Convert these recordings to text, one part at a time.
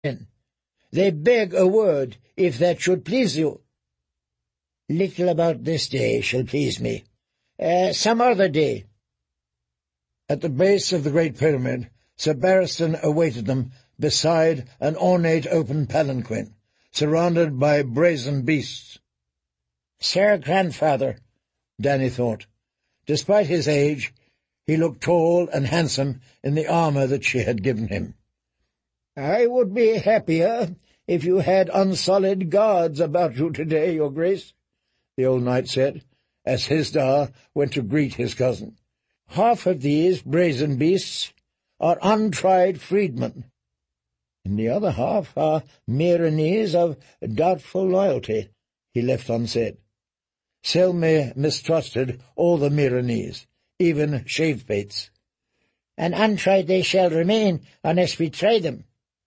They beg a word, if that should please you. Little about this day shall please me. Some other day. At the base of the Great Pyramid, Sir Barristan awaited them beside an ornate open palanquin, surrounded by brazen beasts. Sir Grandfather, Danny thought. Despite his age, he looked tall and handsome in the armour that she had given him. I would be happier if you had unsullied guards about you today, your grace, the old knight said, as Hisdar went to greet his cousin. Half of these brazen beasts are untried freedmen, and the other half are Meerenies of doubtful loyalty, he left unsaid. Selmy mistrusted all the Meerenies, even Shavebaits. And untried they shall remain unless we try them.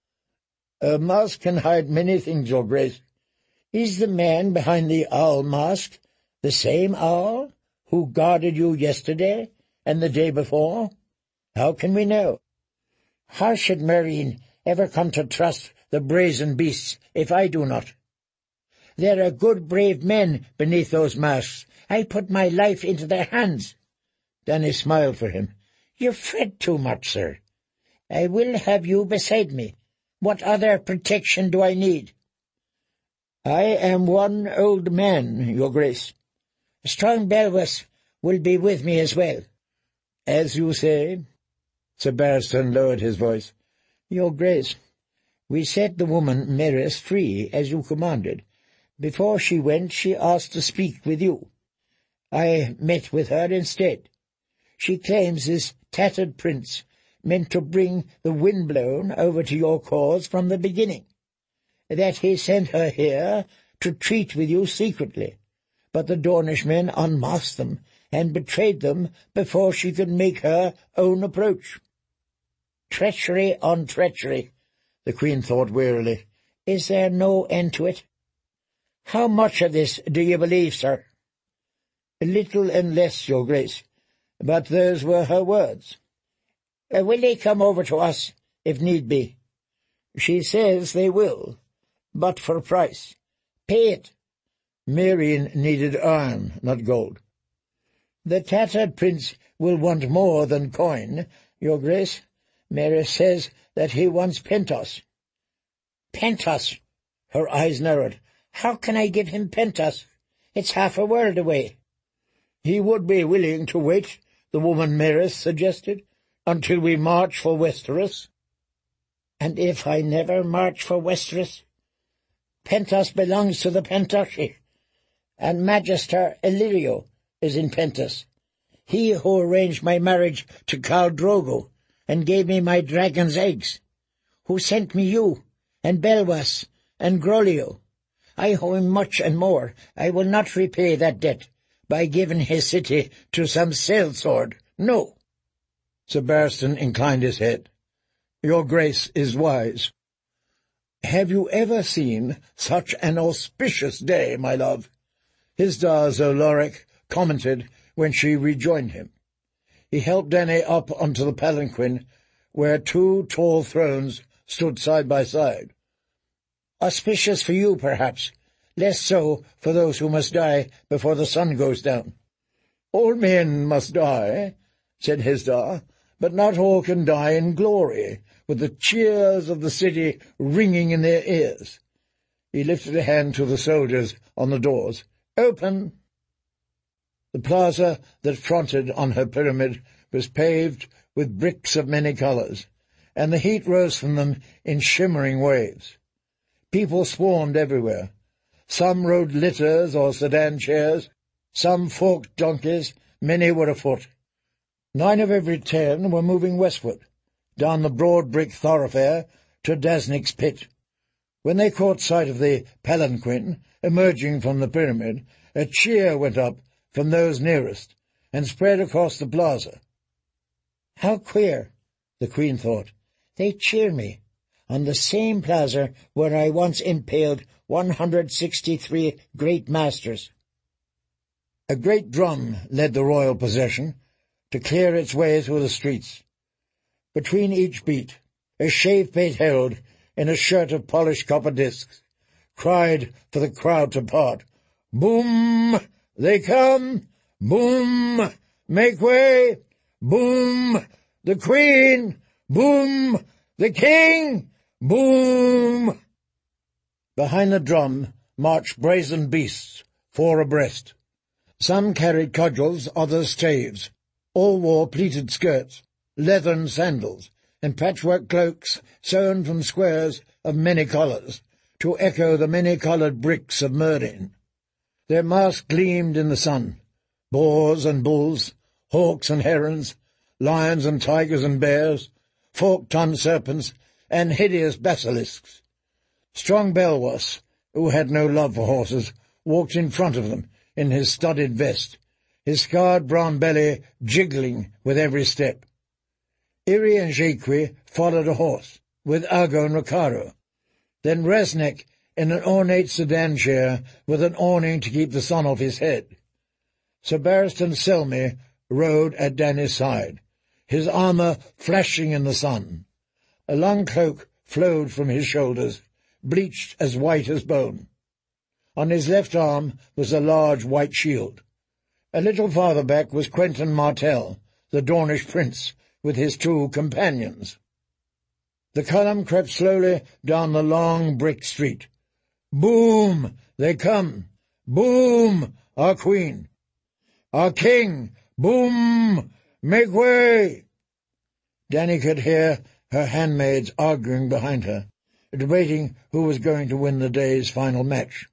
A mask can hide many things, your grace. Is the man behind the owl mask the same owl who guarded you yesterday and the day before? How can we know? How should Meereen ever come to trust the brazen beasts if I do not? There are good, brave men beneath those masks. I put my life into their hands. Danny smiled for him. You fret too much, sir. I will have you beside me. What other protection do I need? I am one old man, your grace. Strong Belwas will be with me as well. As you say. Sir Barristan lowered his voice. Your grace, we set the woman Merys free, as you commanded. Before she went, she asked to speak with you. I met with her instead. She claims this tattered prince meant to bring the wind-blown over to your cause from the beginning, that he sent her here to treat with you secretly, but the Dornish men unmasked them and betrayed them before she could make her own approach. Treachery on treachery, the Queen thought wearily. Is there no end to it? How much of this do you believe, sir? A little and less, your grace, but those were her words. Will they come over to us, if need be? She says they will, but for a price. Pay it. Meereen needed iron, not gold. The tattered prince will want more than coin, your grace. Merys says that he wants Pentos. Pentos! Her eyes narrowed. How can I give him Pentos? It's half a world away. He would be willing to wait, the woman Merys suggested, until we march for Westeros. And if I never march for Westeros? Pentos belongs to the Pentoshi, and Magister Illyrio is in Pentos. He who arranged my marriage to Khal Drogo and gave me my dragon's eggs, who sent me you, and Belwas, and Grolio. I owe him much and more. I will not repay that debt by giving his city to some sellsword. No. Sir Barristan inclined his head. Your grace is wise. Have you ever seen such an auspicious day, my love? Hisdar zo Loraq commented when she rejoined him. He helped Dany up onto the palanquin, where two tall thrones stood side by side. Auspicious for you, perhaps, less so for those who must die before the sun goes down. All men must die, said Hisdar, but not all can die in glory, with the cheers of the city ringing in their ears. He lifted a hand to the soldiers on the doors. Open! The plaza that fronted on her pyramid was paved with bricks of many colours, and the heat rose from them in shimmering waves. People swarmed everywhere. Some rode litters or sedan chairs, some forked donkeys, many were afoot. 9 of every 10 were moving westward, down the broad brick thoroughfare to Dasnik's pit. When they caught sight of the palanquin emerging from the pyramid, a cheer went up from those nearest, and spread across the plaza. How queer, the Queen thought. They cheer me, on the same plaza where I once impaled 163 great masters. A great drum led the royal procession to clear its way through the streets. Between each beat, a Shavebait herald in a shirt of polished copper discs, cried for the crowd to part. "Boom! They come! Boom! Make way! Boom! The Queen! Boom! The King! Boom!" Behind the drum marched brazen beasts, 4 abreast. Some carried cudgels, others staves. All wore pleated skirts, leathern sandals, and patchwork cloaks sewn from squares of many colours, to echo the many-coloured bricks of Meereen. Their masks gleamed in the sun. Boars and bulls, hawks and herons, lions and tigers and bears, forked-tongued serpents, and hideous basilisks. Strong Belwas, who had no love for horses, walked in front of them in his studded vest, his scarred brown belly jiggling with every step. Iri and Jiqui followed a horse, with Argo and Ricaro. Then Resnek in an ornate sedan chair with an awning to keep the sun off his head. Sir Barristan Selmy rode at Dany's side, his armour flashing in the sun. A long cloak flowed from his shoulders, bleached as white as bone. On his left arm was a large white shield. A little farther back was Quentin Martell, the Dornish prince, with his 2 companions. The column crept slowly down the long brick street. "Boom! They come! Boom! Our Queen! Our King! Boom! Make way!" Dany could hear her handmaids arguing behind her, debating who was going to win the day's final match.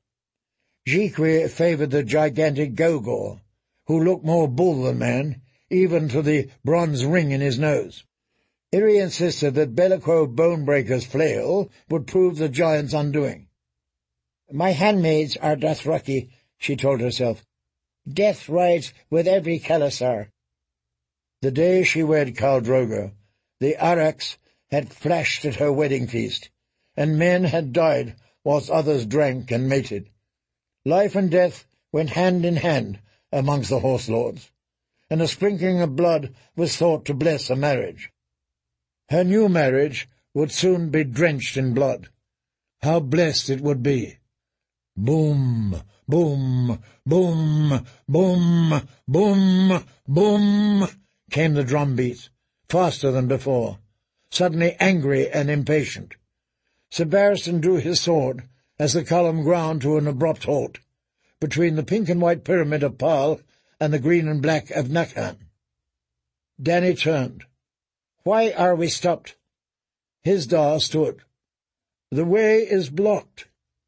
Jiqui favoured the gigantic Gogor, who looked more bull than man, even to the bronze ring in his nose. Iri insisted that Be'lakor Bonebreaker's flail would prove the giant's undoing. "My handmaids are Dothraki," she told herself. "Death rides with every Khalasar." The day she wed Khal Drogo, the Arraks had flashed at her wedding feast, and men had died whilst others drank and mated. Life and death went hand in hand amongst the horse lords, and a sprinkling of blood was thought to bless a marriage. Her new marriage would soon be drenched in blood. How blessed it would be! Boom, boom, boom, boom, boom, boom, came the drum beats, faster than before, suddenly angry and impatient. Sir Barristan drew his sword as the column ground to an abrupt halt, between the pink and white pyramid of Pal and the green and black of Nakhan. Dany turned. "Why are we stopped?" Hisdar stood. "The way is blocked."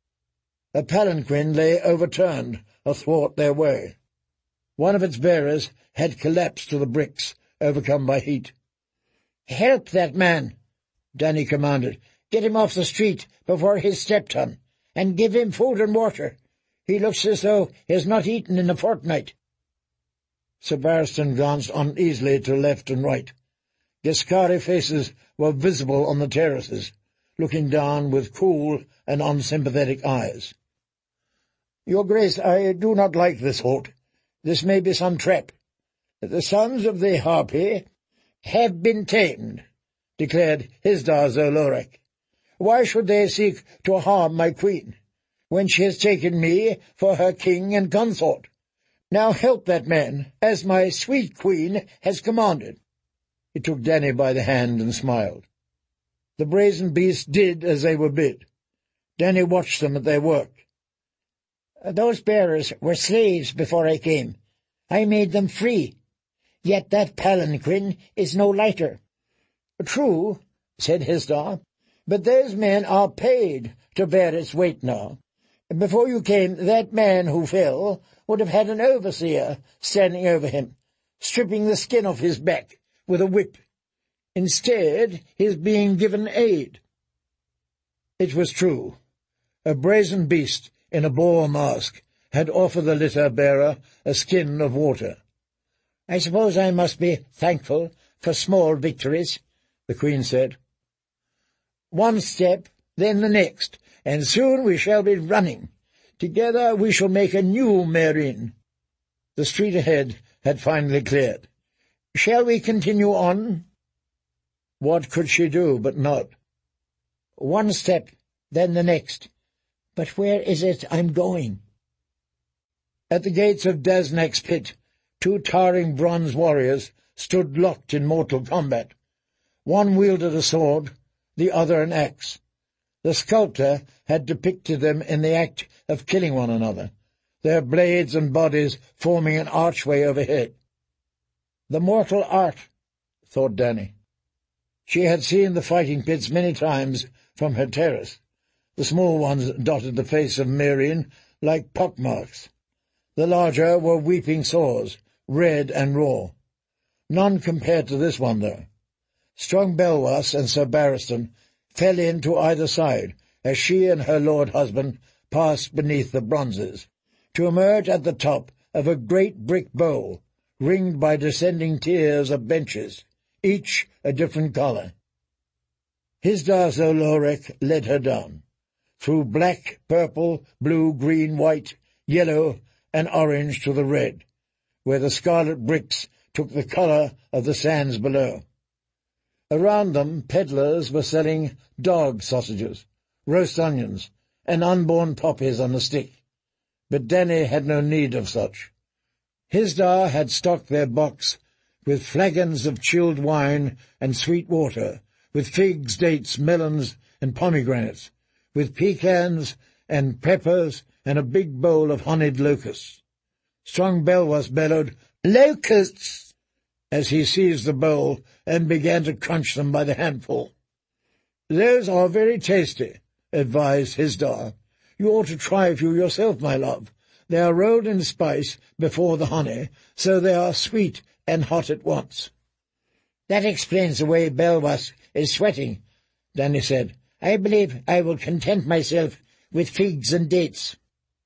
A palanquin lay overturned athwart their way. One of its bearers had collapsed to the bricks, overcome by heat. "Help that man," Dany commanded. "Get him off the street before he's stepped on, and give him food and water. He looks as though he has not eaten in a fortnight." Sir Barristan glanced uneasily to left and right. Giscari faces were visible on the terraces, looking down with cool and unsympathetic eyes. "Your Grace, I do not like this halt. This may be some trap. The sons of the Harpy have been tamed," declared Hisdar zo Loraq. "Why should they seek to harm my queen, when she has taken me for her king and consort? Now help that man, as my sweet queen has commanded." He took Dany by the hand and smiled. The brazen beasts did as they were bid. Dany watched them at their work. "Those bearers were slaves before I came. I made them free. Yet that palanquin is no lighter." "True," said Hisdar, "but those men are paid to bear its weight now. Before you came, that man who fell would have had an overseer standing over him, stripping the skin off his back with a whip. Instead, he is being given aid." It was true. A brazen beast in a boar mask had offered the litter-bearer a skin of water. "I suppose I must be thankful for small victories," the Queen said. "One step, then the next, and soon we shall be running. Together we shall make a new Meereen." The street ahead had finally cleared. "Shall we continue on?" What could she do but nod? One step, then the next. But where is it I'm going? At the gates of Daznak's pit, 2 towering bronze warriors stood locked in mortal combat. One wielded a sword, the other an axe. The sculptor had depicted them in the act of killing one another, their blades and bodies forming an archway overhead. The mortal art, thought Dany. She had seen the fighting pits many times from her terrace. The small ones dotted the face of Meereen like pockmarks. The larger were weeping sores, red and raw. None compared to this one, though. Strong Belwas and Sir Barristan fell in to either side as she and her lord-husband passed beneath the bronzes, to emerge at the top of a great brick bowl, ringed by descending tiers of benches, each a different colour. Hizdahr zo Loraq led her down, through black, purple, blue, green, white, yellow, and orange to the red, where the scarlet bricks took the colour of the sands below. Around them pedlars were selling dog sausages, roast onions, and unborn poppies on a stick, but Dany had no need of such. Hizdahr had stocked their box with flagons of chilled wine and sweet water, with figs, dates, melons, and pomegranates, with pecans and peppers, and a big bowl of honeyed locusts. Strong Belwas bellowed, "Locusts!" as he seized the bowl and began to crunch them by the handful. "Those are very tasty," advised Hizdahr. "You ought to try a few yourself, my love. They are rolled in spice before the honey, so they are sweet and hot at once." "That explains the way Belwas is sweating," Dany said. "I believe I will content myself with figs and dates."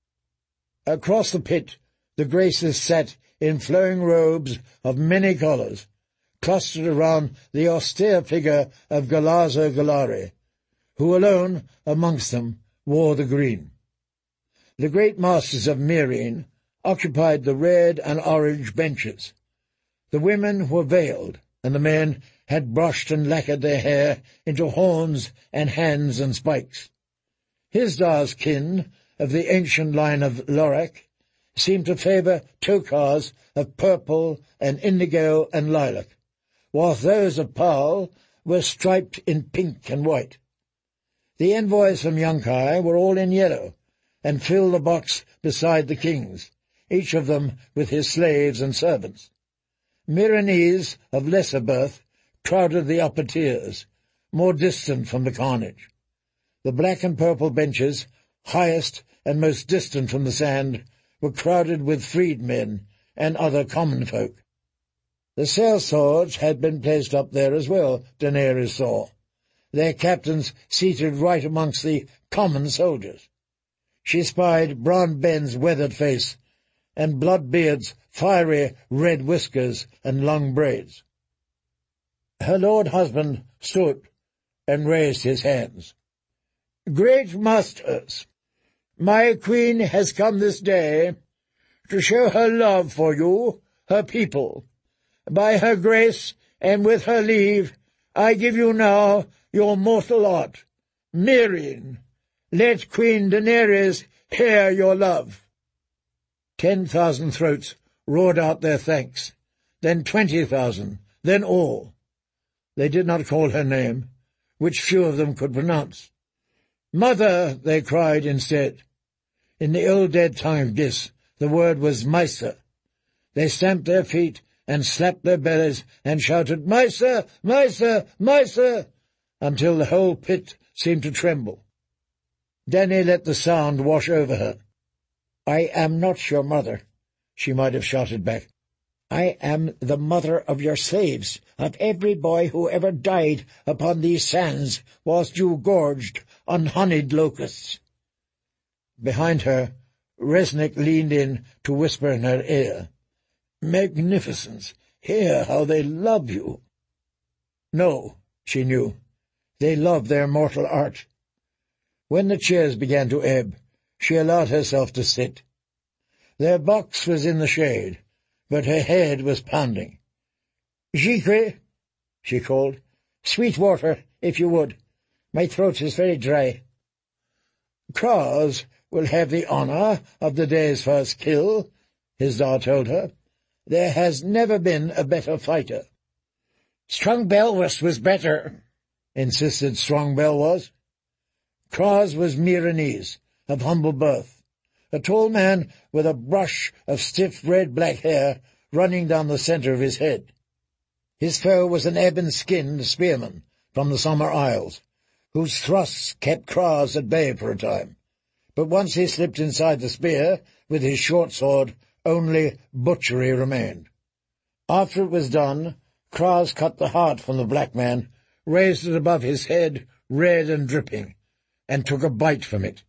Across the pit, the Graces sat in flowing robes of many colours, clustered around the austere figure of Galazo Galari, who alone amongst them wore the green. The great masters of Meereen occupied the red and orange benches. The women were veiled, and the men had brushed and lacquered their hair into horns and hands and spikes. Hizdahr's kin, of the ancient line of Loraq, seemed to favour tokars of purple and indigo and lilac, whilst those of Paul were striped in pink and white. The envoys from Yunkai were all in yellow, and filled the box beside the kings, each of them with his slaves and servants. Meereenese of lesser birth crowded the upper tiers, more distant from the carnage. The black and purple benches, highest and most distant from the sand, were crowded with freedmen and other common folk. The sellswords had been placed up there as well, Daenerys saw, their captains seated right amongst the common soldiers. She spied Bran Ben's weathered face, and Bloodbeard's fiery red whiskers and long braids. Her lord-husband stood and raised his hands. "Great masters, my queen has come this day to show her love for you, her people. By her grace and with her leave, I give you now your mortal art. Meereen, let Queen Daenerys hear your love." 10,000 throats roared out their thanks, then 20,000, then all. They did not call her name, which few of them could pronounce. "Mother," they cried instead. In the old dead tongue of Gis, the word was Maester. They stamped their feet and slapped their bellies and shouted, "Maester! Maester! Maester!" until the whole pit seemed to tremble. Dany let the sound wash over her. "I am not your mother," she might have shouted back. "I am the mother of your slaves, of every boy who ever died upon these sands whilst you gorged on honeyed locusts." Behind her, Resnick leaned in to whisper in her ear, "Magnificence, hear how they love you." No, she knew, they loved their mortal art. When the cheers began to ebb, she allowed herself to sit. Their box was in the shade, but her head was pounding. "Jicre," she called, "sweet water, if you would. My throat is very dry." "Kraz will have the honour of the day's first kill," Hisdar told her. "There has never been a better fighter." "Strong Belwas was better," insisted Strong Belwas. Kraz was Miranese, of humble birth, a tall man with a brush of stiff red-black hair running down the centre of his head. His foe was an ebon-skinned spearman from the Summer Isles, whose thrusts kept Kraz at bay for a time. But once he slipped inside the spear with his short sword, only butchery remained. After it was done, Kraz cut the heart from the black man, raised it above his head, red and dripping, and took a bite from it.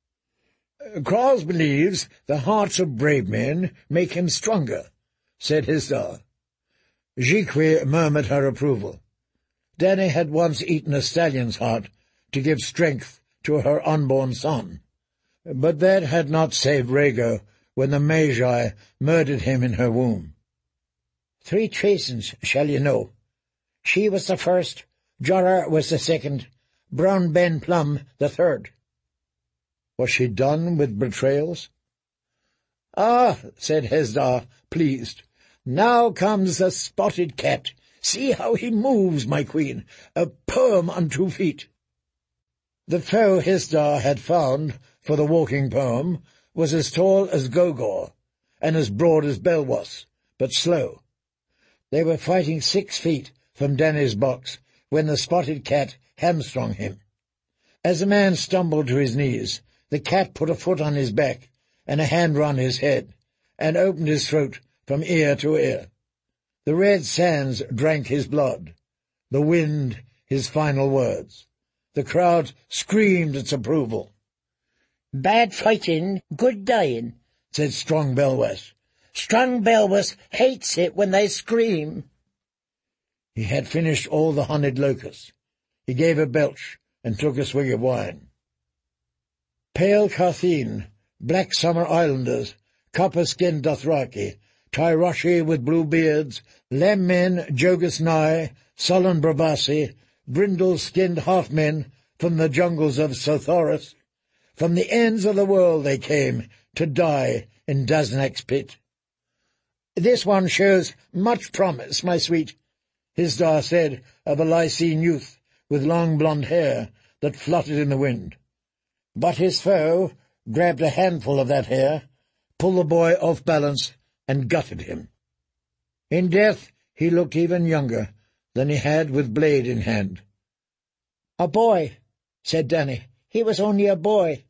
"Kraz believes the hearts of brave men make him stronger," said Hisdar. Jiqui murmured her approval. Dany had once eaten a stallion's heart to give strength to her unborn son, but that had not saved Rhaego when the Magi murdered him in her womb. 3 Trasons, shall you know. She was the first, Jorah was the second, Brown Ben Plum the third." Was she done with betrayals? "Ah," said Hisdar, pleased, "now comes the spotted cat. See how he moves, my queen, a poem on 2 feet." The foe Hisdar had found for the walking poem was as tall as Gogor and as broad as Belwas, but slow. They were fighting 6 feet from Dany's box when the spotted cat hamstrung him. As the man stumbled to his knees, the cat put a foot on his back and a hand round his head, and opened his throat from ear to ear. The red sands drank his blood, the wind his final words. The crowd screamed its approval. "Bad fighting, good dying," said Strong Belwas. "Strong Belwas hates it when they scream." He had finished all the honeyed locusts. He gave a belch and took a swig of wine. Pale Carthene, black Summer Islanders, copper-skinned Dothraki, Tyroshi with blue beards, Lammen, Jogus Nye, sullen Brabasi, brindle-skinned half-men from the jungles of Sothoris. From the ends of the world they came to die in Daznak's pit. "This one shows much promise, my sweet," Hisdar said of a Lycene youth with long blonde hair that fluttered in the wind. But his foe grabbed a handful of that hair, pulled the boy off balance, and gutted him. In death he looked even younger than he had with blade in hand. "A boy," said Dany. "He was only a boy."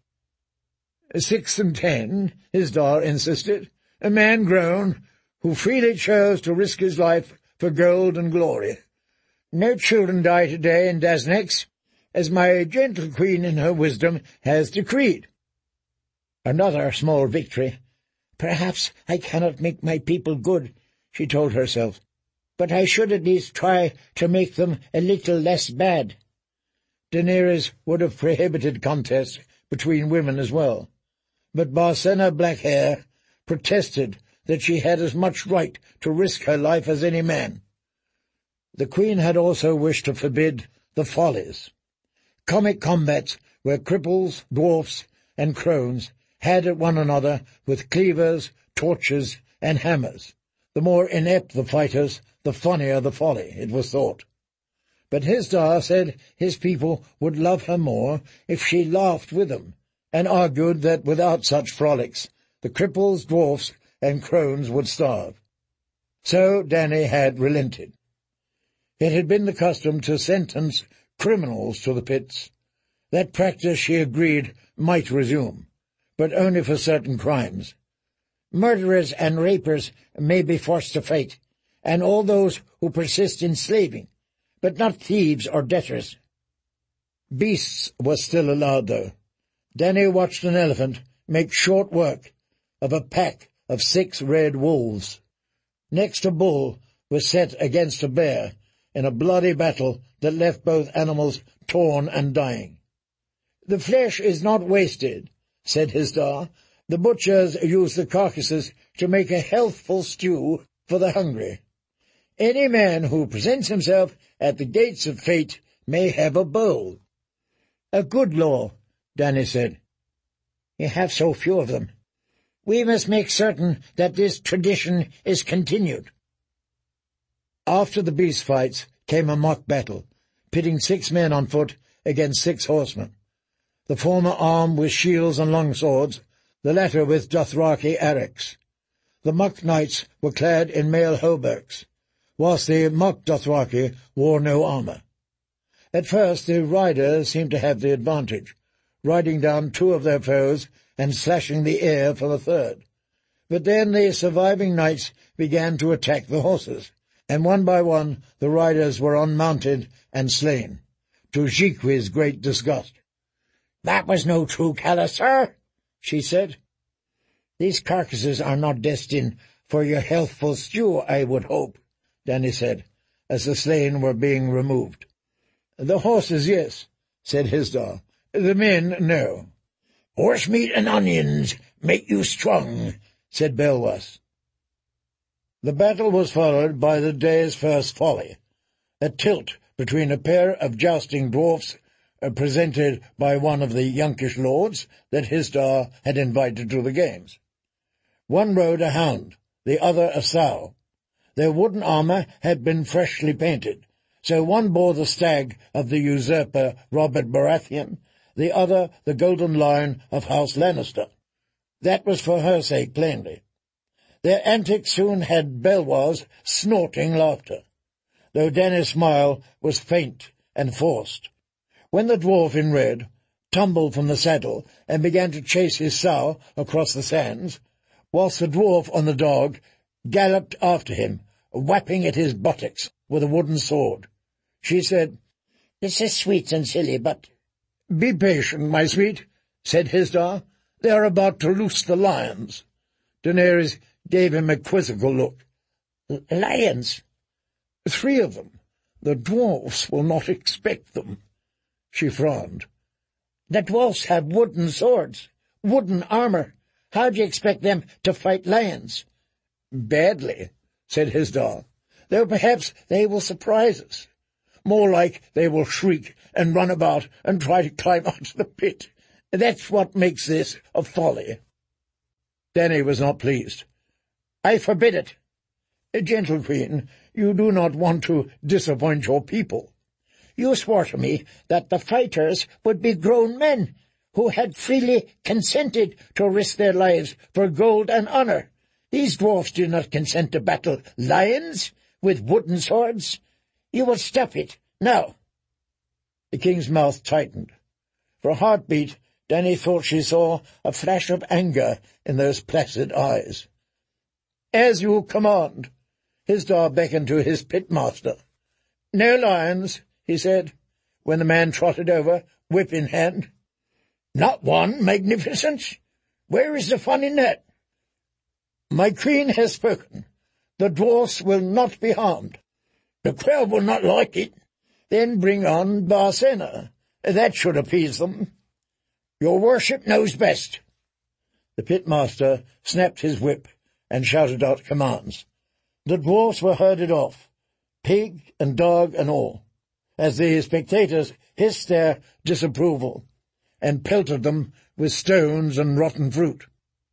6 and 10, Hisdar insisted, a man grown, who freely chose to risk his life for gold and glory. "No children die today in Daznax, as my gentle queen in her wisdom has decreed." Another small victory. "Perhaps I cannot make my people good," she told herself, "but I should at least try to make them a little less bad." Daenerys would have prohibited contests between women as well, but Barsenna Blackhair protested that she had as much right to risk her life as any man. The queen had also wished to forbid the follies. Comic combats where cripples, dwarfs, and crones had at one another with cleavers, torches, and hammers. The more inept the fighters, the funnier the folly, it was thought. But Hisdar said his people would love her more if she laughed with them, and argued that without such frolics the cripples, dwarfs, and crones would starve. So Dany had relented. It had been the custom to sentence criminals to the pits. That practice, she agreed, might resume, but only for certain crimes. Murderers and rapers may be forced to fight, and all those who persist in slaving, but not thieves or debtors. Beasts were still allowed, though. Dany watched an elephant make short work of a pack of 6 red wolves. Next, a bull was set against a bear in a bloody battle that left both animals torn and dying. "The flesh is not wasted," said Hisdar. "The butchers use the carcasses to make a healthful stew for the hungry. Any man who presents himself at the gates of fate may have a bowl." "A good law," Danny said. "You have so few of them. We must make certain that this tradition is continued." After the beast fights came a mock battle, pitting 6 men on foot against 6 horsemen, the former armed with shields and long swords, the latter with Dothraki arcs. The mock knights were clad in mail hauberks, whilst the mock Dothraki wore no armour. At first the riders seemed to have the advantage, riding down 2 of their foes and slashing the air for the third. But then the surviving knights began to attack the horses, and one by one the riders were unmounted and slain, to Jiqui's great disgust. "That was no true colour, sir," she said. "These carcasses are not destined for your healthful stew, I would hope," Danny said, as the slain were being removed. "The horses, yes," said Hisdar. "The men, no." "Horse meat and onions make you strong," said Belwas. The battle was followed by the day's first folly, a tilt between a pair of jousting dwarfs presented by one of the Yunkish lords that Hisdar had invited to the games. One rode a hound, the other a sow. Their wooden armour had been freshly painted, so one bore the stag of the usurper Robert Baratheon, the other the golden lion of House Lannister. That was for her sake plainly. Their antics soon had Belwas snorting laughter, though Danny's smile was faint and forced. When the dwarf in red tumbled from the saddle and began to chase his sow across the sands, whilst the dwarf on the dog galloped after him, whapping at his buttocks with a wooden sword, she said, "This is sweet and silly, but—" "Be patient, my sweet," said Hisdar. "They are about to loose the lions." Daenerys gave him a quizzical look. "Lions?" "3 of them. The dwarfs will not expect them." She frowned. "The dwarfs have wooden swords, wooden armour. How do you expect them to fight lions?" "Badly," said Hisdar, "though perhaps they will surprise us. More like they will shriek and run about and try to climb out of the pit. That's what makes this a folly." Danny was not pleased. "I forbid it." "Gentle queen, you do not want to disappoint your people." "You swore to me that the fighters would be grown men, who had freely consented to risk their lives for gold and honour. These dwarfs do not consent to battle lions with wooden swords. You will stop it, now." The king's mouth tightened. For a heartbeat, Danny thought she saw a flash of anger in those placid eyes. "As you command." Hisdar beckoned to his pitmaster. "No lions," he said, when the man trotted over, whip in hand. "Not one, magnificence? Where is the fun in that?" "My queen has spoken. The dwarfs will not be harmed." "The crowd will not like it." "Then bring on Barcena. That should appease them." "Your worship knows best." The pitmaster snapped his whip and shouted out commands. The dwarfs were herded off, pig and dog and all, as the spectators hissed their disapproval and pelted them with stones and rotten fruit.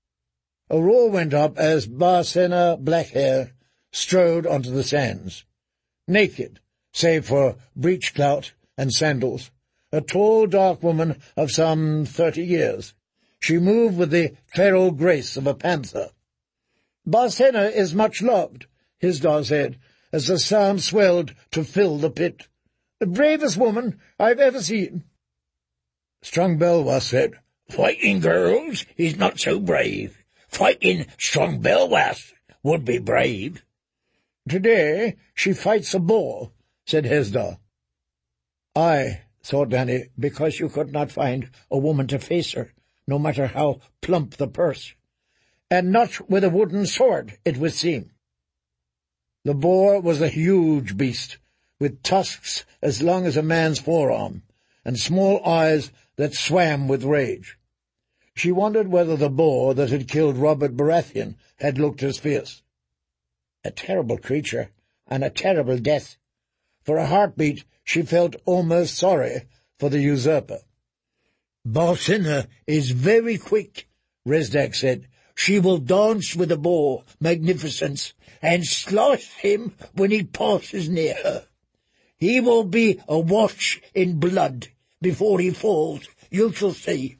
A roar went up as Barcena Blackhair strode onto the sands, naked, save for breechclout and sandals, a tall, dark woman of some 30 years. She moved with the feral grace of a panther. "Barcena is much loved," Hisdar said, as the sound swelled to fill the pit. "The bravest woman I've ever seen." Strong Belwas said, "Fighting girls is not so brave. Fighting Strong Belwas would be brave." "Today she fights a boar," said Hisdar. "Aye," thought Danny, "because you could not find a woman to face her, no matter how plump the purse. And not with a wooden sword, it would seem." The boar was a huge beast, with tusks as long as a man's forearm, and small eyes that swam with rage. She wondered whether the boar that had killed Robert Baratheon had looked as fierce. A terrible creature, and a terrible death. For a heartbeat she felt almost sorry for the usurper. "Barsenna is very quick," Rezdak said. "She will dance with the boar, magnificence, and slice him when he passes near her. He will be awash in blood before he falls. You shall see."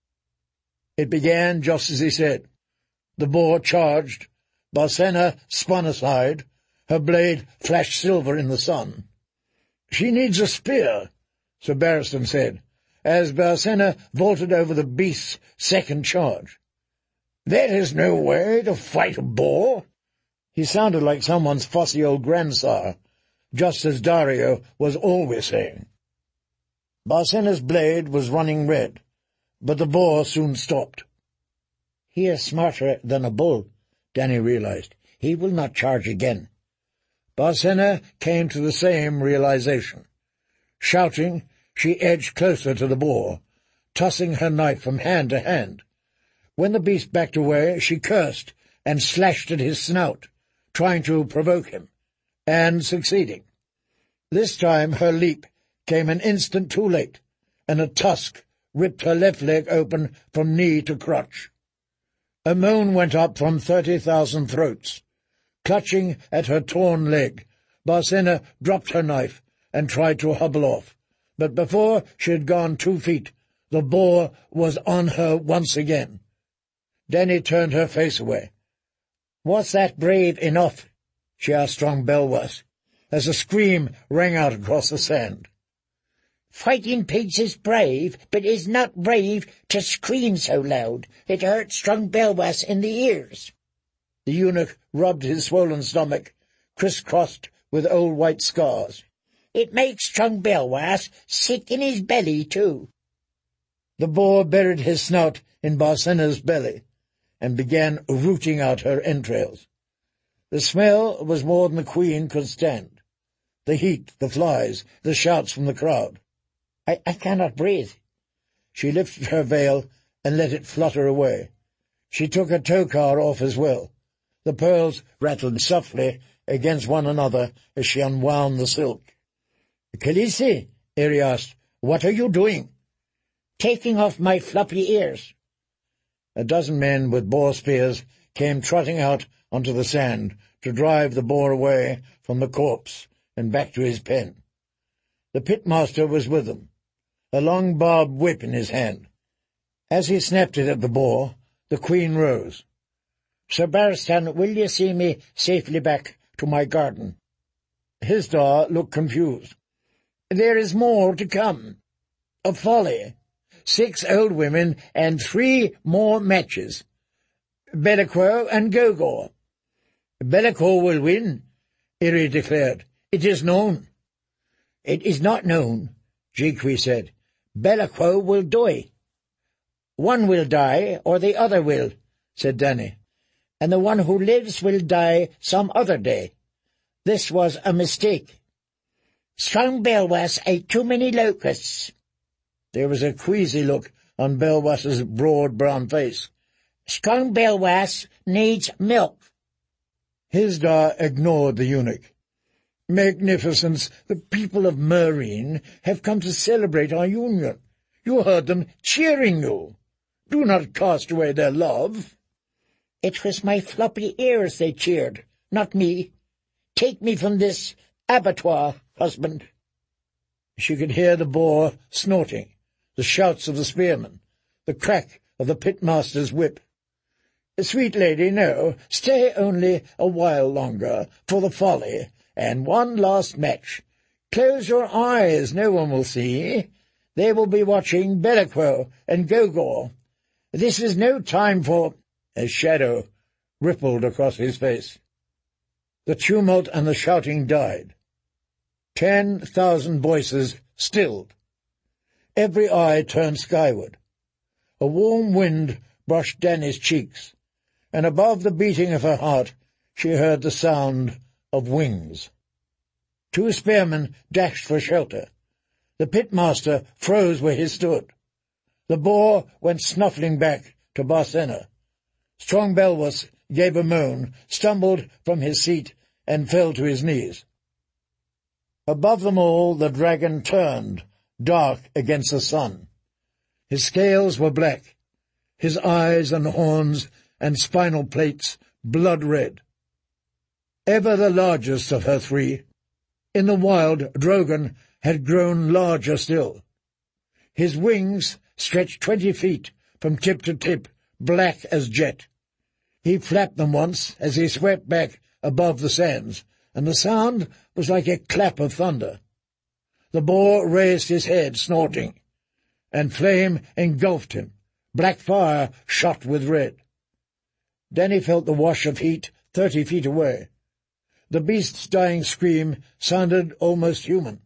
It began just as he said. The boar charged. Barsenna spun aside. Her blade flashed silver in the sun. "She needs a spear," Sir Barristan said, as Barsenna vaulted over the beast's second charge. "That is no way to fight a boar." He sounded like someone's fussy old grandsire, just as Dario was always saying. Barsenna's blade was running red, but the boar soon stopped. "He is smarter than a bull," Danny realized. "He will not charge again." Barsenna came to the same realization. Shouting, she edged closer to the boar, tossing her knife from hand to hand. When the beast backed away, she cursed and slashed at his snout, trying to provoke him, and succeeding. This time her leap came an instant too late, and a tusk ripped her left leg open from knee to crotch. A moan went up from 30,000 throats. Clutching at her torn leg, Barsenna dropped her knife and tried to hobble off, but before she had gone 2 feet, the boar was on her once again. Danny turned her face away. "Was that brave enough?" she asked Strong Belwas, as a scream rang out across the sand. "Fighting pigs is brave, but it is not brave to scream so loud. It hurts Strong Belwas in the ears." The eunuch rubbed his swollen stomach, crisscrossed with old white scars. "It makes Strong Belwas sick in his belly, too." The boar buried his snout in Barsenna's belly and began rooting out her entrails. The smell was more than the queen could stand. The heat, the flies, the shouts from the crowd. I cannot breathe." She lifted her veil and let it flutter away. She took her tokar off as well. The pearls rattled softly against one another as she unwound the silk. "Khaleesi," Eri asked, "what are you doing?" "Taking off my floppy ears." A dozen men with boar spears came trotting out onto the sand to drive the boar away from the corpse and back to his pen. The pitmaster was with them, a long barbed whip in his hand. As he snapped it at the boar, the queen rose. "Sir Barristan, will you see me safely back to my garden?" Hisdar looked confused. "There is more to come. A folly. 6 old women and 3 more matches. Be'lakor and Gogor." "Be'lakor will win," Eri declared. "It is known." "It is not known," Jiqui said. "Be'lakor will die." "One will die, or the other will," said Danny. "And the one who lives will die some other day. This was a mistake. Strong Belwas ate too many locusts." There was a queasy look on Belwas's broad brown face. "Strong Belwas needs milk." Hisdar ignored the eunuch. "Magnificence, the people of Meereen have come to celebrate our union. You heard them cheering you. Do not cast away their love." "It was my floppy ears they cheered, not me. Take me from this abattoir, husband." She could hear the boar snorting, the shouts of the spearmen, the crack of the pitmaster's whip. "Sweet lady, no, stay only a while longer for the folly, and one last match. Close your eyes, no one will see. They will be watching Be'lakor and Gogor. This is no time for—" A shadow rippled across his face. The tumult and the shouting died. 10,000 voices stilled. Every eye turned skyward. A warm wind brushed Danny's cheeks, and above the beating of her heart she heard the sound of wings. 2 spearmen dashed for shelter. The pitmaster froze where he stood. The boar went snuffling back to Barsenna. Strong Belwas gave a moan, stumbled from his seat, and fell to his knees. Above them all the dragon turned, dark against the sun. His scales were black, his eyes and horns and spinal plates blood-red. Ever the largest of her three, in the wild Drogon had grown larger still. His wings stretched 20 feet from tip to tip, black as jet. He flapped them once as he swept back above the sands, and the sound was like a clap of thunder. The boar raised his head, snorting, and flame engulfed him. Black fire shot with red. Dany felt the wash of heat 30 feet away. The beast's dying scream sounded almost human.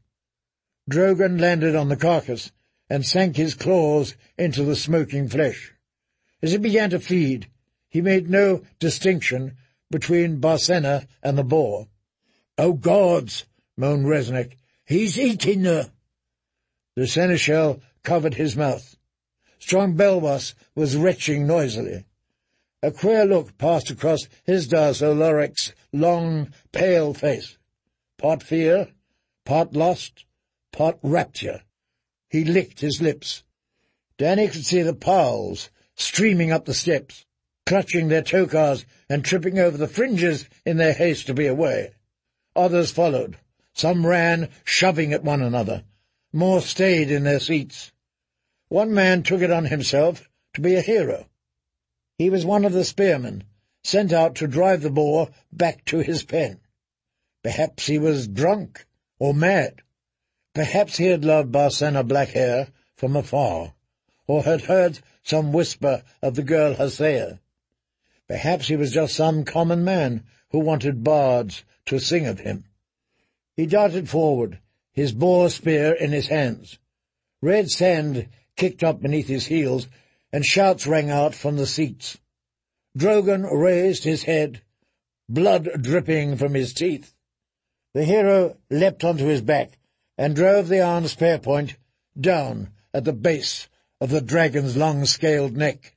Drogon landed on the carcass and sank his claws into the smoking flesh. As he began to feed, he made no distinction between Barsenna and the boar. "Oh, gods!" moaned Resnick. "He's eating her!" The seneschal covered his mouth. Strong Belwas was retching noisily. A queer look passed across Hizdahr zo Loraq's long, pale face. Part fear, part lust, part rapture. He licked his lips. Dany could see the Pauls streaming up the steps, clutching their tokars and tripping over the fringes in their haste to be away. Others followed. Some ran, shoving at one another. More stayed in their seats. One man took it on himself to be a hero. He was one of the spearmen, sent out to drive the boar back to his pen. Perhaps he was drunk or mad. Perhaps he had loved Barsenna Blackhair from afar, or had heard some whisper of the girl Hosea. Perhaps he was just some common man who wanted bards to sing of him. He darted forward, his boar spear in his hands. Red sand kicked up beneath his heels, and shouts rang out from the seats. Drogon raised his head, blood dripping from his teeth. The hero leapt onto his back and drove the iron spear-point down at the base of the dragon's long-scaled neck.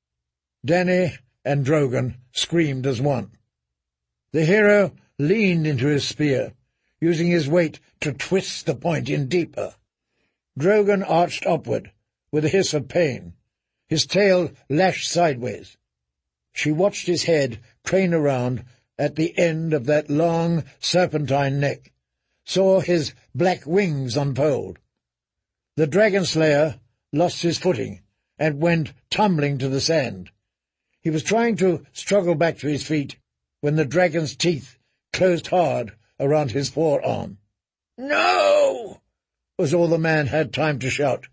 Dany and Drogon screamed as one. The hero leaned into his spear, using his weight to twist the point in deeper. Drogon arched upward, with a hiss of pain. His tail lashed sideways. She watched his head crane around at the end of that long, serpentine neck, saw his black wings unfold. The dragon-slayer lost his footing and went tumbling to the sand. He was trying to struggle back to his feet when the dragon's teeth closed hard around his forearm. "No!" was all the man had time to shout.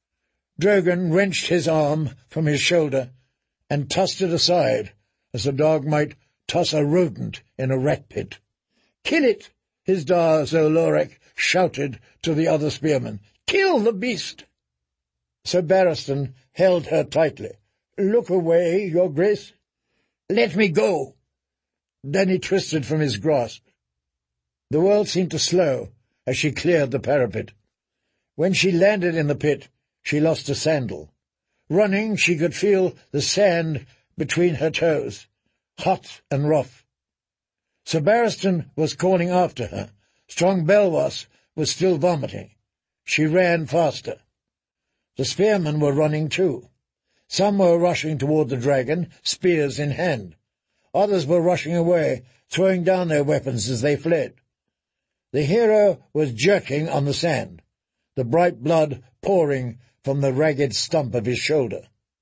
Drogon wrenched his arm from his shoulder and tossed it aside, as a dog might toss a rodent in a rat-pit. "Kill it!" Hizdahr zo Loraq shouted to the other spearmen. "Kill the beast!" Sir Barristan held her tightly. "Look away, your grace." "Let me go!" Then he twisted from his grasp. The world seemed to slow as she cleared the parapet. When she landed in the pit, she lost a sandal. Running, she could feel the sand between her toes, hot and rough. Sir Barristan was calling after her. Strong Belwas was still vomiting. She ran faster. The spearmen were running too. Some were rushing toward the dragon, spears in hand. Others were rushing away, throwing down their weapons as they fled. The hero was jerking on the sand, the bright blood pouring from the ragged stump of his shoulder.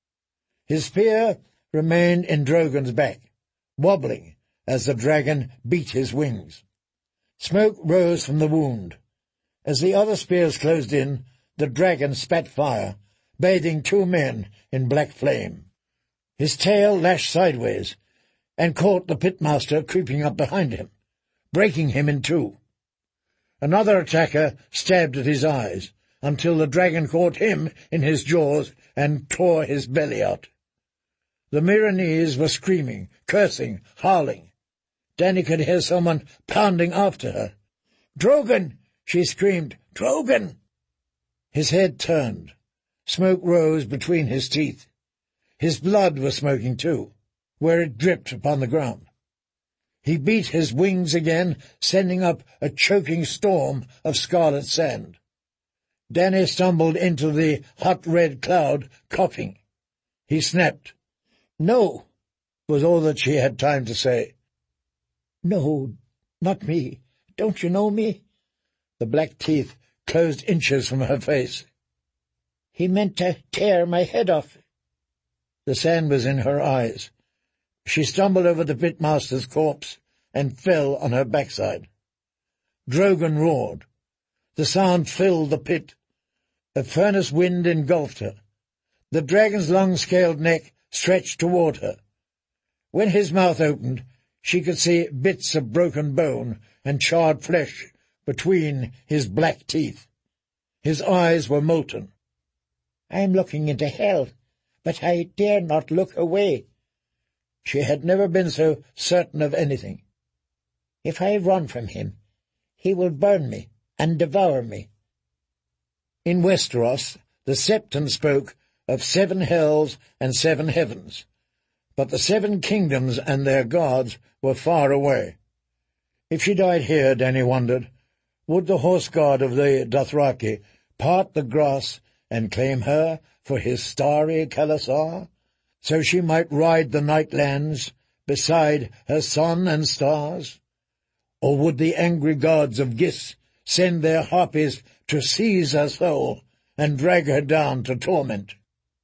His spear remained in Drogon's back, wobbling as the dragon beat his wings. Smoke rose from the wound. As the other spears closed in, the dragon spat fire, bathing two men in black flame. His tail lashed sideways and caught the pitmaster creeping up behind him, breaking him in two. Another attacker stabbed at his eyes, until the dragon caught him in his jaws and tore his belly out. The Meereenese were screaming, cursing, howling. Dany could hear someone pounding after her. "Drogon!" she screamed. "Drogon!" His head turned. Smoke rose between his teeth. His blood was smoking too, where it dripped upon the ground. He beat his wings again, sending up a choking storm of scarlet sand. Danny stumbled into the hot red cloud, coughing. He snapped. "No," was all that she had time to say. "No, not me. Don't you know me?" The black teeth closed inches from her face. "He meant to tear my head off." The sand was in her eyes. She stumbled over the pitmaster's corpse and fell on her backside. Drogon roared. The sound filled the pit. A furnace wind engulfed her. The dragon's long-scaled neck stretched toward her. When his mouth opened, she could see bits of broken bone and charred flesh between his black teeth. His eyes were molten. "I am looking into hell, but I dare not look away." She had never been so certain of anything. "If I run from him, he will burn me and devour me." In Westeros, the Septon spoke of 7 hells and 7 heavens, but the 7 kingdoms and their gods were far away. If she died here, Danny wondered, would the horse god of the Dothraki part the grass and claim her for his starry Khalasar, so she might ride the Nightlands beside her sun and stars? Or would the angry gods of Gis send their harpies to seize her soul and drag her down to torment?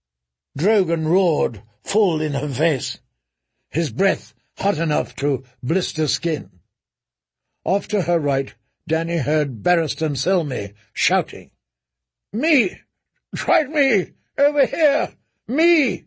Drogon roared full in her face, his breath hot enough to blister skin. Off to her right, Danny heard Barristan Selmy shouting, "Me! Fight me! Over here! Me!"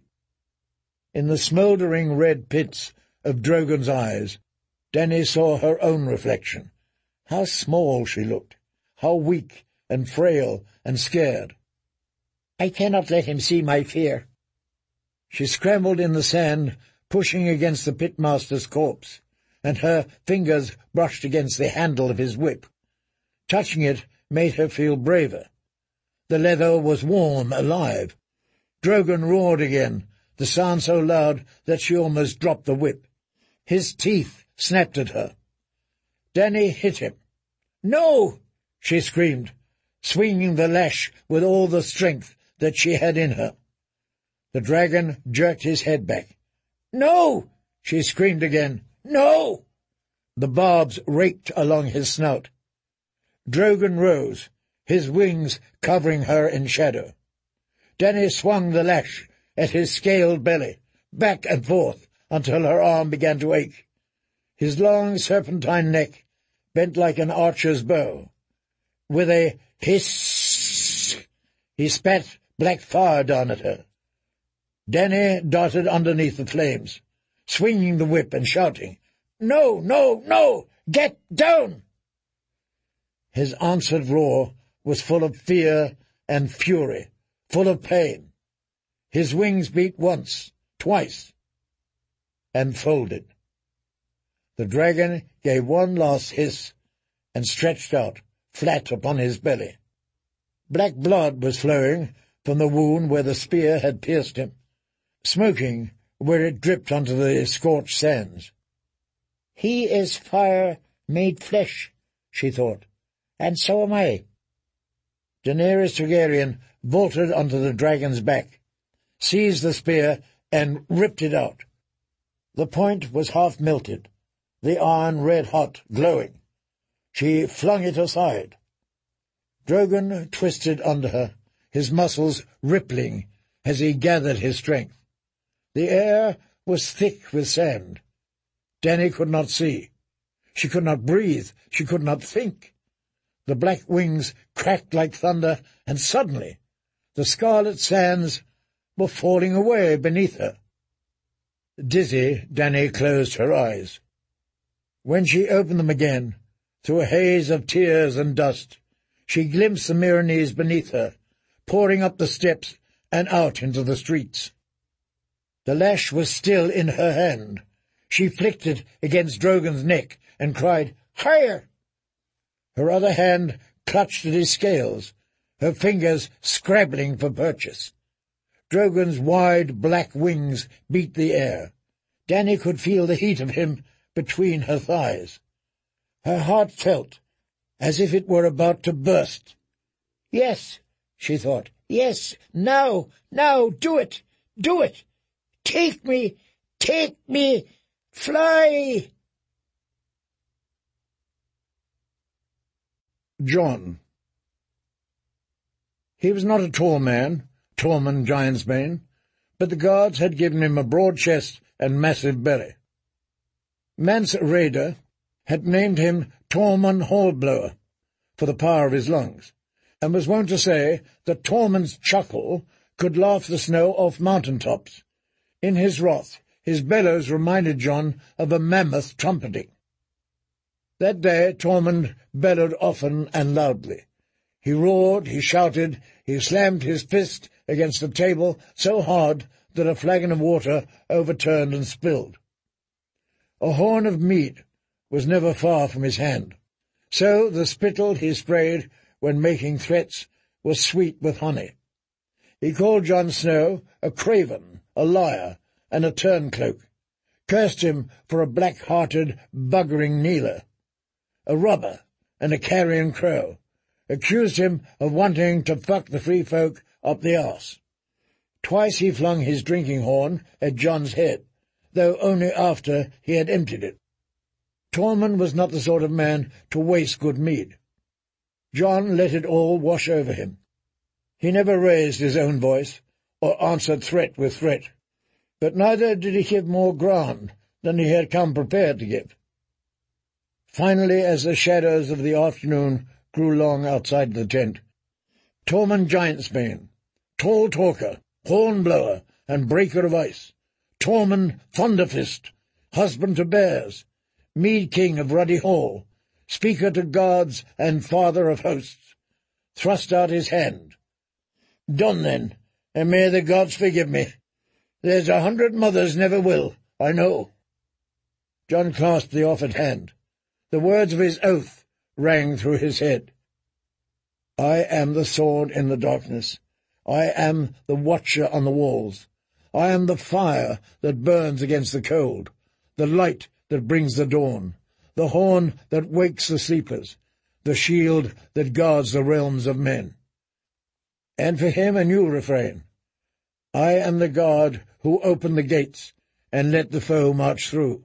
In the smouldering red pits of Drogon's eyes, Danny saw her own reflection. How small she looked, how weak and frail and scared. "I cannot let him see my fear." She scrambled in the sand, pushing against the pitmaster's corpse, and her fingers brushed against the handle of his whip. Touching it made her feel braver. The leather was warm, alive. Drogon roared again, the sound so loud that she almost dropped the whip. His teeth snapped at her. Danny hit him. "No!" she screamed, swinging the lash with all the strength that she had in her. The dragon jerked his head back. "No!" she screamed again. "No!" The barbs raked along his snout. Drogon rose, his wings covering her in shadow. Danny swung the lash at his scaled belly, back and forth, until her arm began to ache. His long serpentine neck bent like an archer's bow. With a hiss, he spat black fire down at her. Danny darted underneath the flames, swinging the whip and shouting, "No, no, no! Get down!" His answered roar was full of fear and fury, full of pain. His wings beat once, twice, and folded. The dragon gave one last hiss and stretched out, flat upon his belly. Black blood was flowing from the wound where the spear had pierced him, smoking where it dripped onto the scorched sands. "He is fire made flesh," she thought, "and so am I." Daenerys Targaryen vaulted onto the dragon's back, seized the spear, and ripped it out. The point was half melted, the iron red-hot, glowing. She flung it aside. Drogon twisted under her, his muscles rippling as he gathered his strength. The air was thick with sand. Danny could not see. She could not breathe. She could not think. The black wings cracked like thunder, and suddenly the scarlet sands were falling away beneath her. Dizzy, Danny closed her eyes. When she opened them again, through a haze of tears and dust, she glimpsed the Meereenese beneath her, pouring up the steps and out into the streets. The lash was still in her hand. She flicked it against Drogon's neck and cried, "Higher!" Her other hand clutched at his scales, her fingers scrabbling for purchase. Drogon's wide black wings beat the air. Danny could feel the heat of him between her thighs. Her heart felt as if it were about to burst. "Yes," she thought. Yes, now, do it, take me, fly! John. He was not a tall man, Tormund Giantsbane, but the gods had given him a broad chest and massive belly. Mance Rayder had named him Tormund Hornblower for the power of his lungs, and was wont to say that Tormund's chuckle could laugh the snow off mountain-tops. In his wrath, his bellows reminded Jon of a mammoth trumpeting. That day Tormund bellowed often and loudly. He roared, he shouted, he slammed his fist against the table so hard that a flagon of water overturned and spilled. A horn of mead was never far from his hand, so the spittle he sprayed when making threats was sweet with honey. He called Jon Snow a craven, a liar, and a turncloak, cursed him for a black-hearted, buggering kneeler, a robber and a carrion crow, accused him of wanting to fuck the free folk up the arse. Twice he flung his drinking horn at Jon's head, though only after he had emptied it. Tormund was not the sort of man to waste good mead. Jon let it all wash over him. He never raised his own voice, or answered threat with threat, but neither did he give more ground than he had come prepared to give. Finally, as the shadows of the afternoon grew long outside the tent, Tormund Giantsbane, tall talker, horn-blower, and breaker of ice, Tormund Thunderfist, husband to bears, mead king of Ruddy Hall, speaker to gods and father of hosts, thrust out his hand. "Done, then, and may the gods forgive me. There's 100 mothers never will, I know." Jon clasped the offered hand. The words of his oath rang through his head. "I am the sword in the darkness. I am the watcher on the walls. I am the fire that burns against the cold, the light that brings the dawn, the horn that wakes the sleepers, the shield that guards the realms of men." And for him a new refrain. "I am the god who opened the gates and let the foe march through."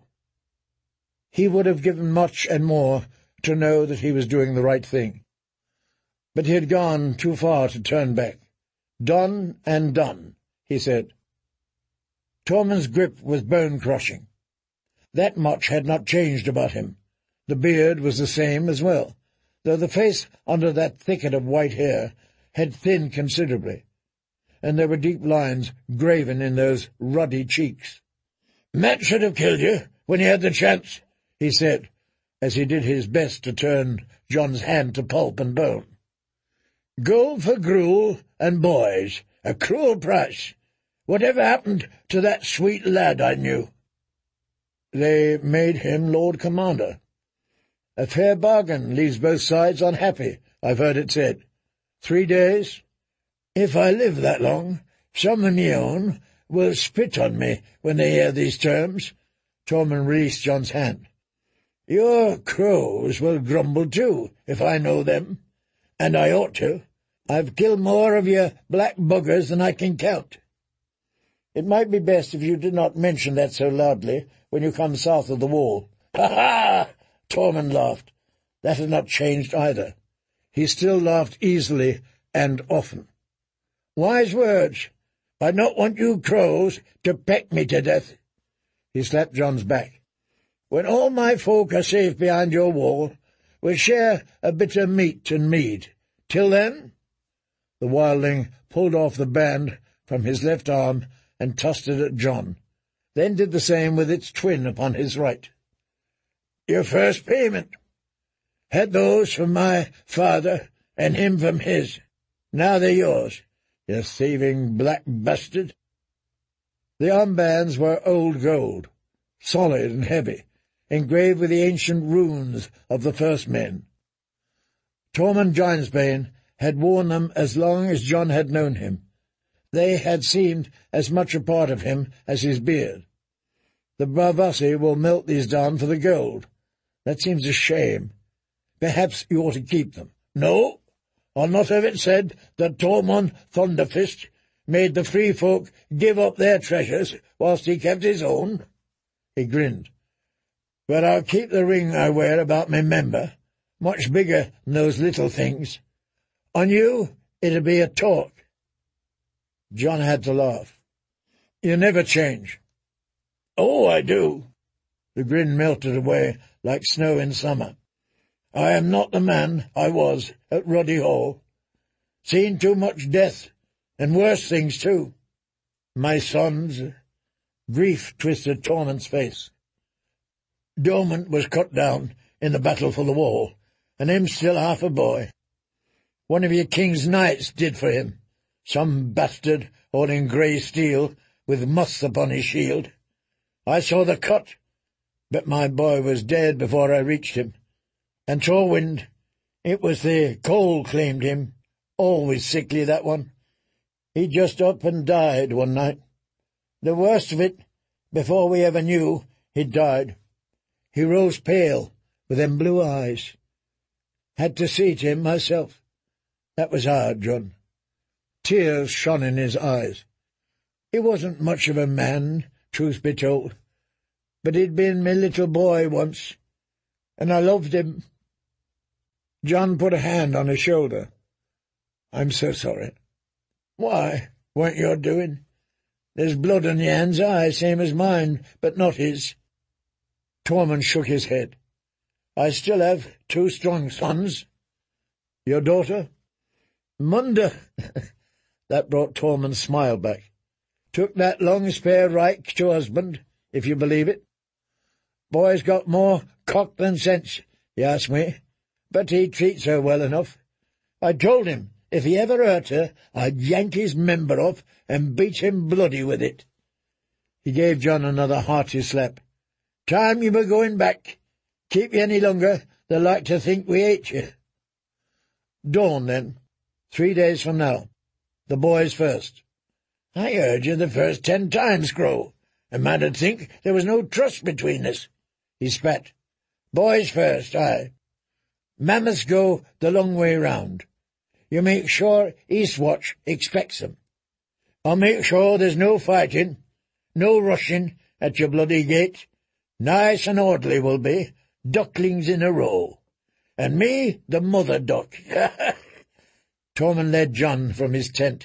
He would have given much and more to know that he was doing the right thing. But he had gone too far to turn back. "Done and done," he said. Tormund's grip was bone-crushing. That much had not changed about him. The beard was the same as well, though the face under that thicket of white hair had thinned considerably, and there were deep lines graven in those ruddy cheeks. "Matt should have killed you when he had the chance," he said, as he did his best to turn Jon's hand to pulp and bone. "Gold for gruel and boys, a cruel price. Whatever happened to that sweet lad I knew?" "They made him Lord Commander. A fair bargain leaves both sides unhappy, I've heard it said. 3 days? If I live that long, some of me own will spit on me when they hear these terms." Tormund released Jon's hand. "Your crows will grumble too, if I know them, and I ought to. I've killed more of your black buggers than I can count." "It might be best if you did not mention that so loudly when you come south of the wall." "Ha-ha!" Tormund laughed. That had not changed either. He still laughed easily and often. "Wise words. I don't want you crows to peck me to death." He slapped Jon's back. "When all my folk are safe behind your wall, we'll share a bit of meat and mead. Till then—" The wildling pulled off the band from his left arm and tossed it at Jon, then did the same with its twin upon his right. "Your first payment. Had those from my father and him from his. Now they're yours, you thieving black bastard." The armbands were old gold, solid and heavy, engraved with the ancient runes of the first men. Tormund Giantsbane had worn them as long as Jon had known him. They had seemed as much a part of him as his beard. "The Bravasi will melt these down for the gold. That seems a shame. Perhaps you ought to keep them." "No, I'll not have it said that Tormund Thunderfist made the free folk give up their treasures whilst he kept his own." He grinned. "But I'll keep the ring I wear about me member, much bigger than those little things. On you, it'll be a talk." Jon had to laugh. "You never change." "Oh, I do." The grin melted away like snow in summer. "I am not the man I was at Ruddy Hall. Seen too much death, and worse things too. My sons—" Grief twisted Tormund's face. "Dormant was cut down in the battle for the wall, and him still half a boy. One of your king's knights did for him, some bastard holding grey steel with moss upon his shield. I saw the cut, but my boy was dead before I reached him. And Torwind, it was the cold claimed him, always sickly, that one. He just up and died one night. The worst of it, before we ever knew he'd died. He rose pale, with them blue eyes. Had to see to him myself. That was hard, Jon." Tears shone in his eyes. "He wasn't much of a man, truth be told, but he'd been me little boy once, and I loved him." Jon put a hand on his shoulder. "I'm so sorry." "Why, weren't your doing? There's blood in Yan's eye, same as mine, but not his." Tormund shook his head. "I still have 2 strong sons." "Your daughter?" "Munda." That brought Tormund's smile back. "Took that long spare right to husband, if you believe it. Boy's got more cock than sense, you ask me, but he treats her well enough. I told him if he ever hurt her, I'd yank his member off and beat him bloody with it." He gave Jon another hearty slap. "Time you were going back. Keep you any longer, they'll like to think we ate you." "Dawn, then. 3 days from now. The boys first." "I heard you the first 10 times, Crow. A man'd think there was no trust between us." He spat. "Boys first, aye. Mammoths go the long way round. You make sure Eastwatch expects 'em. I'll make sure there's no fighting, no rushing at your bloody gate. Nice and orderly will be, ducklings in a row. And me the mother duck." Tormund led Jon from his tent.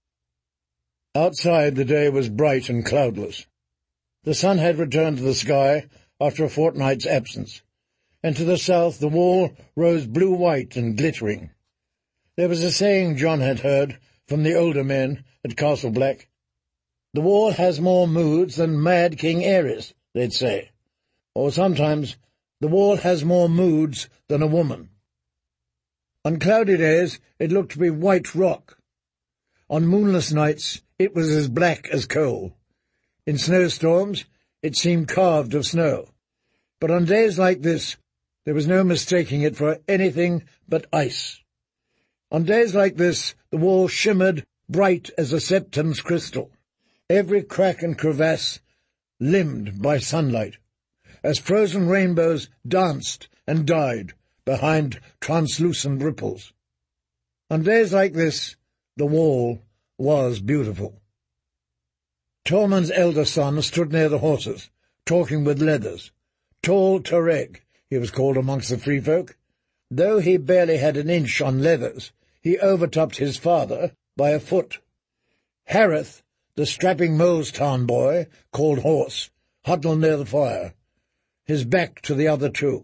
Outside the day was bright and cloudless. The sun had returned to the sky after a fortnight's absence, and to the south the wall rose blue-white and glittering. There was a saying Jon had heard from the older men at Castle Black. "The wall has more moods than Mad King Aerys," they'd say. Or sometimes, "The wall has more moods than a woman." On cloudy days it looked to be white rock. On moonless nights it was as black as coal. In snowstorms it seemed carved of snow. But on days like this there was no mistaking it for anything but ice. On days like this the wall shimmered bright as a Septem's crystal, every crack and crevasse limned by sunlight, as frozen rainbows danced and died behind translucent ripples. On days like this the wall was beautiful. Tormund's elder son stood near the horses, talking with Leathers. Tall Toreg, he was called amongst the free folk. Though he barely had an inch on Leathers, he overtopped his father by a foot. Hareth, the strapping Molestown boy, called Horse, huddled near the fire, his back to the other 2.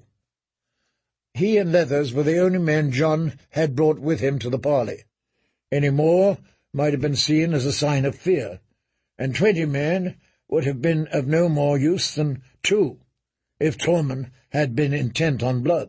He and Leathers were the only men Jon had brought with him to the parley. Any more might have been seen as a sign of fear, and 20 men would have been of no more use than 2, if Tormund had been intent on blood.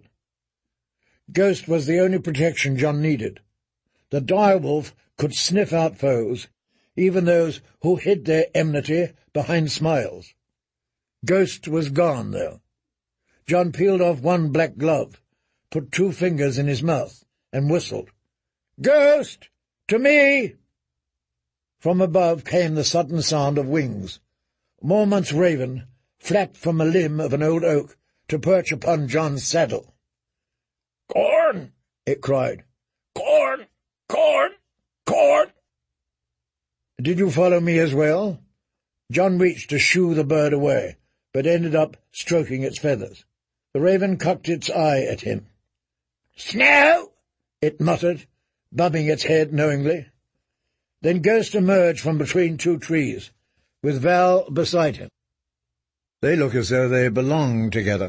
Ghost was the only protection Jon needed. The direwolf could sniff out foes, even those who hid their enmity behind smiles. Ghost was gone, though. Jon peeled off one black glove, put 2 fingers in his mouth, and whistled. "Ghost! To me!" From above came the sudden sound of wings. Mormont's raven flapped from a limb of an old oak to perch upon Jon's saddle. "Corn!" it cried. "Corn!" Corn! Corn! Did you follow me as well? John reached to shoo the bird away, but ended up stroking its feathers. The raven cocked its eye at him. "Snow!" it muttered, bobbing its head knowingly. Then Ghost emerged from between two trees, with Val beside him. They look as though they belong together.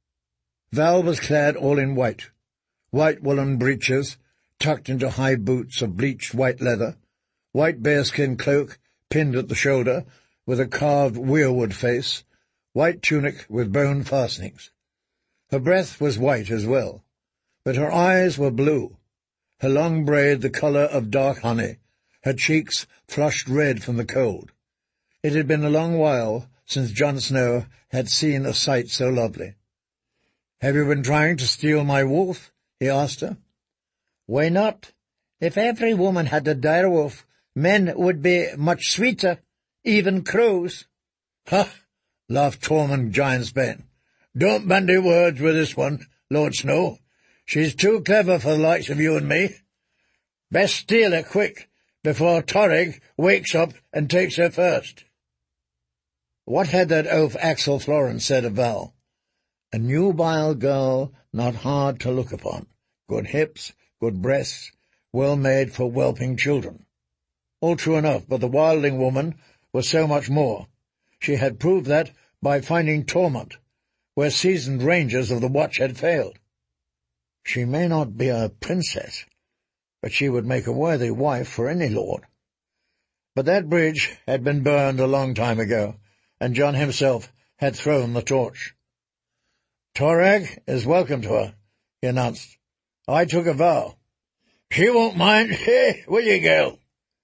Val was clad all in white woolen breeches tucked into high boots of bleached white leather, white bearskin cloak pinned at the shoulder with a carved weirwood face, white tunic with bone fastenings. Her breath was white as well, but her eyes were blue, her long braid the colour of dark honey, her cheeks flushed red from the cold. It had been a long while since Jon Snow had seen a sight so lovely. "Have you been trying to steal my wolf?" he asked her. "Why not? If every woman had a direwolf, men would be much sweeter, even crows." "Ha!" laughed Tormund Giantsbane. "Don't bandy words with this one, Lord Snow. She's too clever for the likes of you and me. Best steal her quick, before Torrig wakes up and takes her first." What had that oaf Axel Florence said of Val? A nubile girl, not hard to look upon, good hips, good breasts, well made for whelping children. All true enough, but the wildling woman was so much more. She had proved that by finding Tormund, where seasoned rangers of the Watch had failed. She may not be a princess, but she would make a worthy wife for any lord. But that bridge had been burned a long time ago, and Jon himself had thrown the torch. "Torrig is welcome to her," he announced. "I took a vow." "She won't mind, will you, girl?"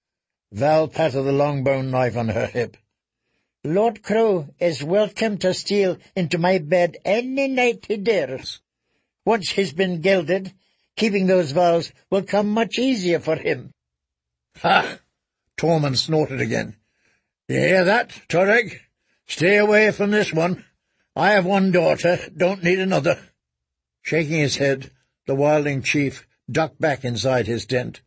Val patted the long-bone knife on her hip. "Lord Crow is welcome to steal into my bed any night he dares. Once he's been gelded, keeping those vows will come much easier for him." "Ha!" Tormund snorted again. "You hear that, Torrig? Stay away from this one. I have one daughter, don't need another." Shaking his head, the wildling chief ducked back inside his tent.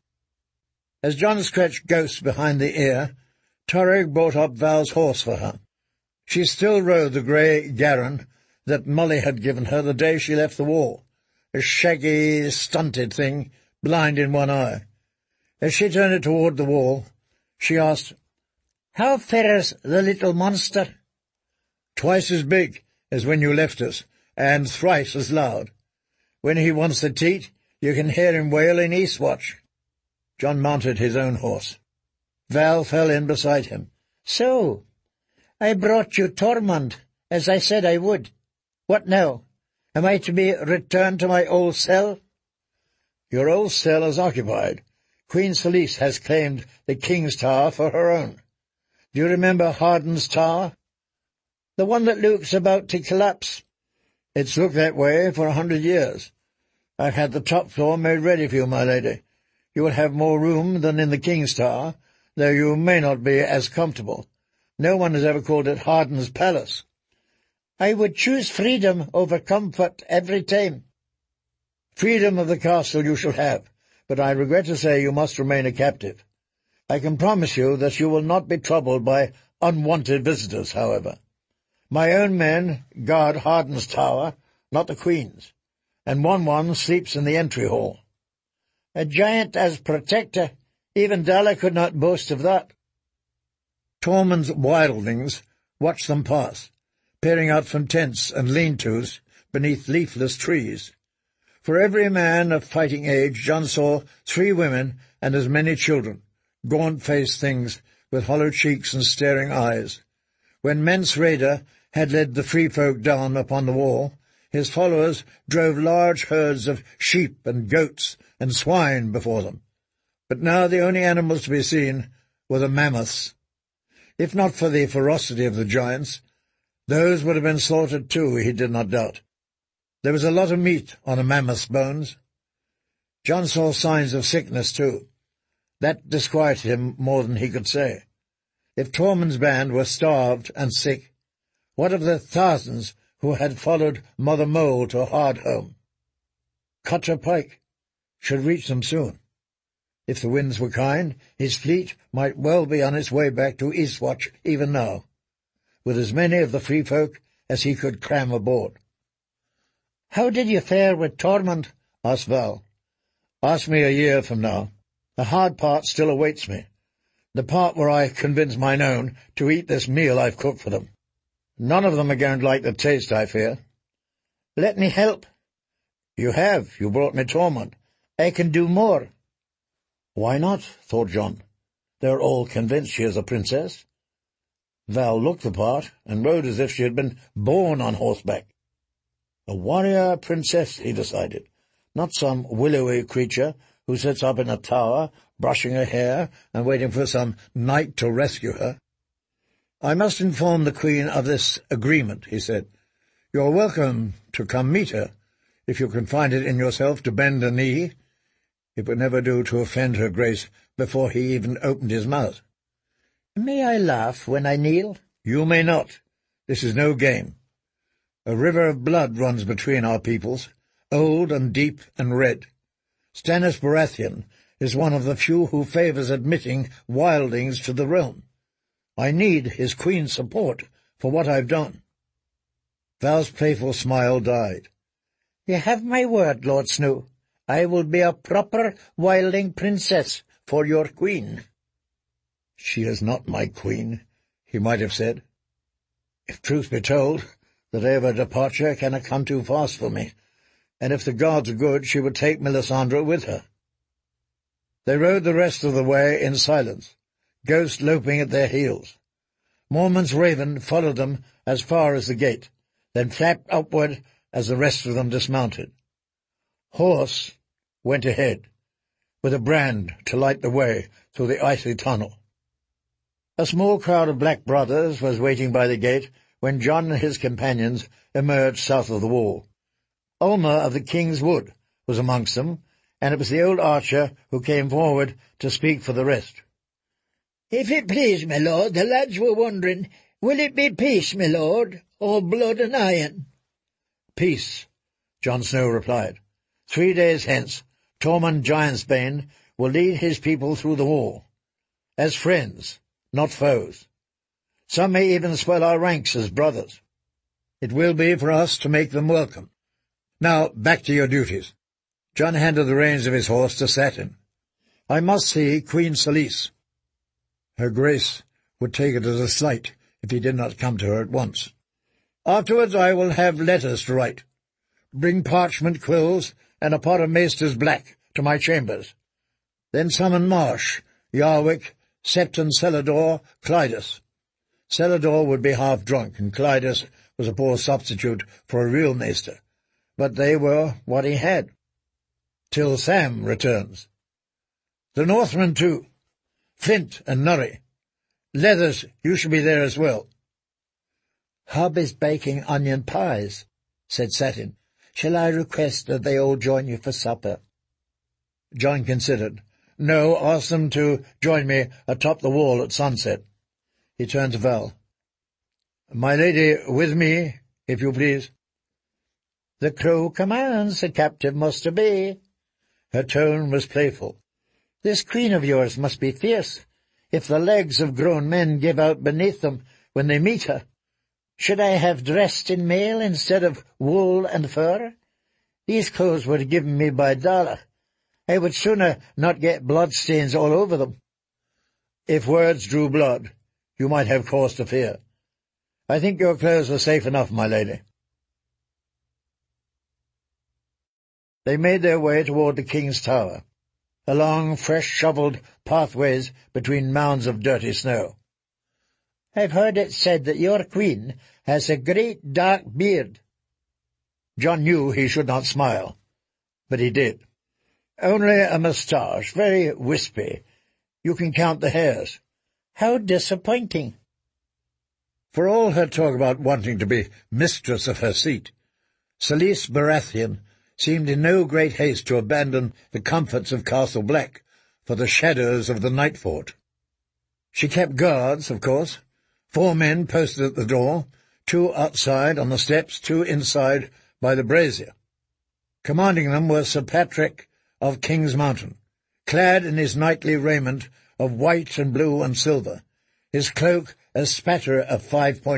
As Jon scratched Ghost behind the ear, Torrig brought up Val's horse for her. She still rode the grey Garran that Molly had given her the day she left the wall, a shaggy, stunted thing, blind in one eye. As she turned it toward the wall, she asked, "How fares the little monster?" "Twice as big as when you left us, and thrice as loud. When he wants the teat, you can hear him wail in Eastwatch." Jon mounted his own horse. Val fell in beside him. "So, I brought you Tormund, as I said I would. What now? Am I to be returned to my old cell?" "Your old cell is occupied. Queen Selyse has claimed the King's Tower for her own. Do you remember Harden's Tower?" "The one that looks about to collapse." "It's looked that way for 100 years. I've had the top floor made ready for you, my lady. You will have more room than in the King's Tower, though you may not be as comfortable. No one has ever called it Harden's Palace." "I would choose freedom over comfort every time." "Freedom of the castle you shall have, but I regret to say you must remain a captive. I can promise you that you will not be troubled by unwanted visitors, however. My own men guard Harden's Tower, not the Queen's, and one sleeps in the entry hall." "A giant as protector, even Dala could not boast of that." Tormund's wildlings watched them pass, peering out from tents and lean-tos beneath leafless trees. For every man of fighting age, Jon saw 3 women and as many children, gaunt-faced things with hollow cheeks and staring eyes. When Mance Rayder had led the free folk down upon the wall, his followers drove large herds of sheep and goats and swine before them. But now the only animals to be seen were the mammoths. If not for the ferocity of the giants, those would have been slaughtered too, he did not doubt. There was a lot of meat on a mammoth's bones. Jon saw signs of sickness too. That disquieted him more than he could say. If Tormund's band were starved and sick, what of the thousands who had followed Mother Mole to Hardhome? Cutter Pike should reach them soon. If the winds were kind, his fleet might well be on its way back to Eastwatch even now, with as many of the free folk as he could cram aboard. "How did you fare with Tormund?" asked Val. "Ask me a year from now. The hard part still awaits me, the part where I convince mine own to eat this meal I've cooked for them. None of them are going to like the taste, I fear." "Let me help." "You have. You brought me Tormund." "I can do more." "Why not?" thought John. "They're all convinced she is a princess." Val looked the part, and rode as if she had been born on horseback. A warrior princess, he decided, not some willowy creature who sits up in a tower, brushing her hair and waiting for some knight to rescue her. "I must inform the Queen of this agreement," he said. "You're welcome to come meet her, if you can find it in yourself to bend a knee. It would never do to offend her grace before he even opened his mouth." "May I laugh when I kneel?" "You may not. This is no game. A river of blood runs between our peoples, old and deep and red. Stannis Baratheon is one of the few who favours admitting wildlings to the realm. I need his queen's support for what I've done." Val's playful smile died. "You have my word, Lord Snow. I will be a proper wildling princess for your queen." "She is not my queen," he might have said. "If truth be told, the day of her departure cannot come too fast for me, and if the gods are good, she would take Melisandre with her." They rode the rest of the way in silence, Ghost loping at their heels. Mormont's raven followed them as far as the gate, then flapped upward as the rest of them dismounted. Horse went ahead, with a brand to light the way through the icy tunnel. A small crowd of black brothers was waiting by the gate when John and his companions emerged south of the wall. Ulmer of the King's Wood was amongst them, and it was the old archer who came forward to speak for the rest. "If it please, my lord, the lads were wondering, will it be peace, my lord, or blood and iron?" "Peace," Jon Snow replied. 3 days hence, Tormund Giantsbane will lead his people through the wall. As friends, not foes. Some may even swell our ranks as brothers. It will be for us to make them welcome. Now, back to your duties." Jon handed the reins of his horse to Satin. "I must see Queen Selyse." Her Grace would take it as a slight if he did not come to her at once. "Afterwards I will have letters to write. Bring parchment quills and a pot of maester's black to my chambers. Then summon Marsh, Yarwick, Septon Celador, Clydas." Celador would be half drunk, and Clydas was a poor substitute for a real maester, but they were what he had. "Till Sam returns. The Northmen, too. Flint and Norrie. Leathers, you shall be there as well." "Hob is baking onion pies," said Satin. "Shall I request that they all join you for supper?" Jon considered. "No, ask them to join me atop the wall at sunset." He turned to Val. "My lady, with me, if you please." "The crow commands, the captive must obey." Her tone was playful. "This queen of yours must be fierce, if the legs of grown men give out beneath them when they meet her. Should I have dressed in mail instead of wool and fur? These clothes were given me by Dala. I would sooner not get blood-stains all over them." "If words drew blood, you might have cause to fear. I think your clothes are safe enough, my lady." They made their way toward the King's Tower, along fresh-shovelled pathways between mounds of dirty snow. "I've heard it said that your queen has a great dark beard." Jon knew he should not smile, but he did. "Only a moustache, very wispy. You can count the hairs." "How disappointing." For all her talk about wanting to be mistress of her seat, Selyse Baratheon seemed in no great haste to abandon the comforts of Castle Black for the shadows of the night fort. She kept guards, of course, 4 men posted at the door, 2 outside on the steps, 2 inside by the brazier. Commanding them was Sir Patrick of King's Mountain, clad in his knightly raiment of white and blue and silver, his cloak a spatter of 5